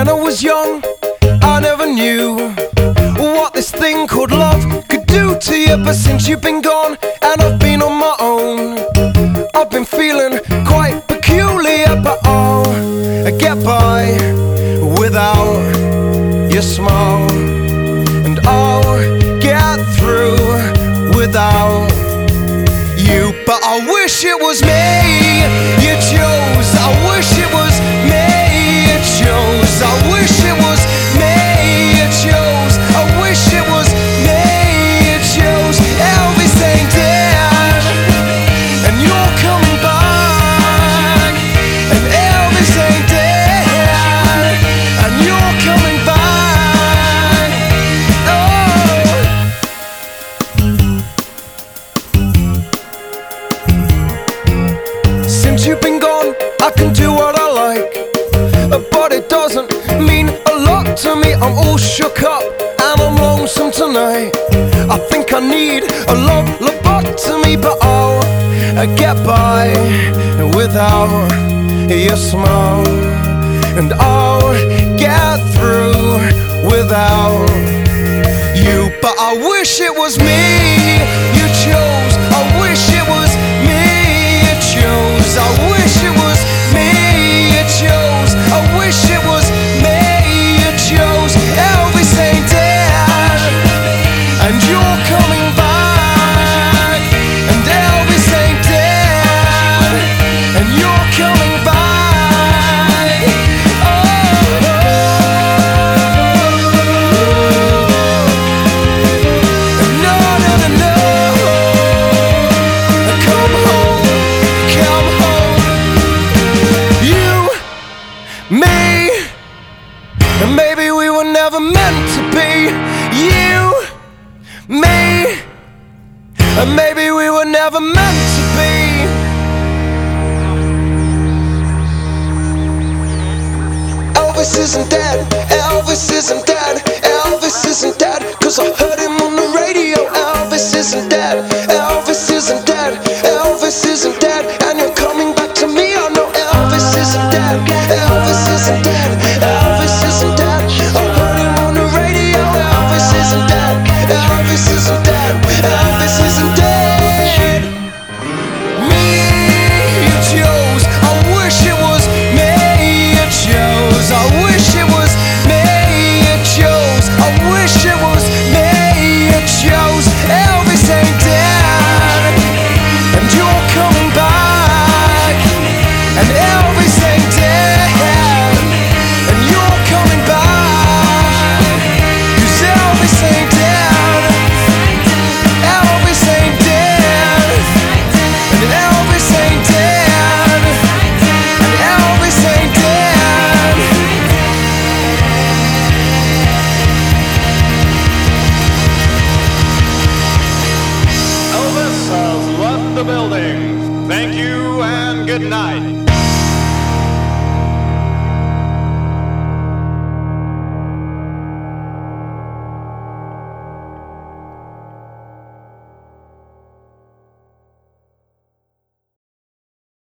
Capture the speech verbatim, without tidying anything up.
When I was young, I never knew what this thing called love could do to you. But since you've been gone and I've been on my own, I've been feeling quite peculiar. But I'll get by without your smile, and I'll get through without you. But I wish it was me you chose. I wish it was me you chose. I wish it was me you chose. I wish it was me you chose. Elvis ain't dead, and you're coming back. And Elvis ain't dead, and you're coming back. Oh. Since you've been gone, I can do what I like, but it doesn't mean a lot to me. I'm all shook up and I'm lonesome tonight. I think I need a love lobotomy, but I'll get by without your smile, and I'll get through without you. But I wish it was me you chose. I wish it was me you chose. I wish it was me you chose. I wish it was me you chose. Elvis ain't dead, and you're coming back. And Elvis ain't dead, and you're coming back. Oh, no, no, no, no. Come home, come home. You, me, and maybe we were never meant to be. You, me, and maybe we were never meant to be. Elvis isn't dead, Elvis isn't dead, Elvis isn't dead, 'cause I heard him on the radio. Elvis isn't dead, Elvis isn't dead, Elvis isn't dead.